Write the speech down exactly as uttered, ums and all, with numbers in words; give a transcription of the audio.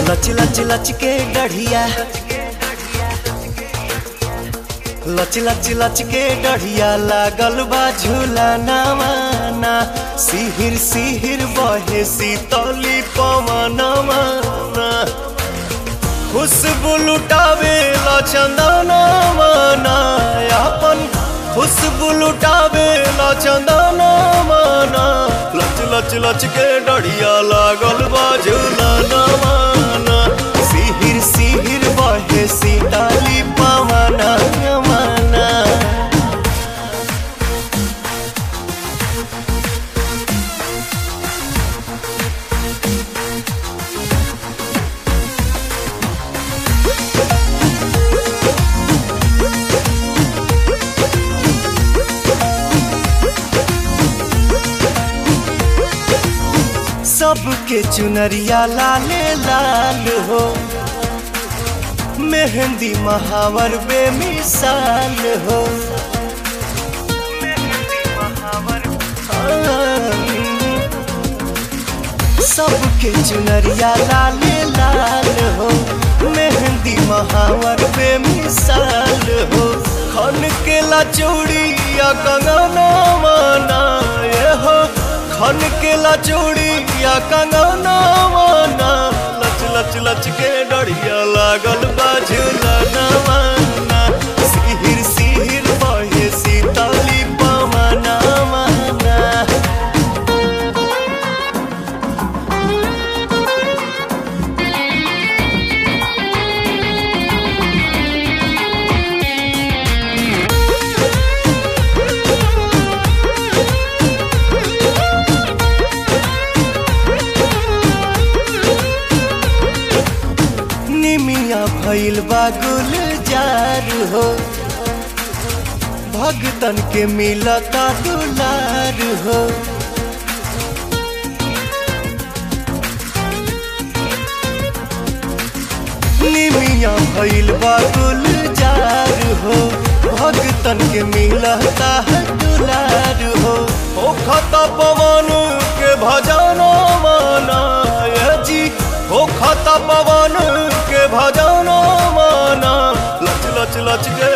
लच लच लच के डढ़िया लच लच लच के डढ़िया लागल बा झूला नवाना सिहिर सिहिर बहे शीतली पवनवा खुशबू लुटावे ला चंदनवा अपन खुशबू लुटावे ला चंदनवा लच लच लच के डढ़िया लागल बा झूला नवाना सिहिर सिहिर बहे शीतली पवनवा। सबके चुनरिया लाले लाल हो मेहंदी महावर बेमिसाल हो सबके चुनरिया लाले लाल हो मेहंदी महावर बेमिसाल हो खन के ला चूड़िया कंगना माना ये हो खन के ला चूड़िया कंगना माना लच लच लच के डढ़िया लागल बा झूला नवाना सिहिर सिहिर बहे शीतली पवनवा। भइल बा गुलजार हो भगतन के मिलता दुलार हो निमिया भइल बा गुलजार हो भगतन के मिलता दुलार हो ओ खता पवन के भजन माना जी हो खता पवन के भजन माना लच लच लच के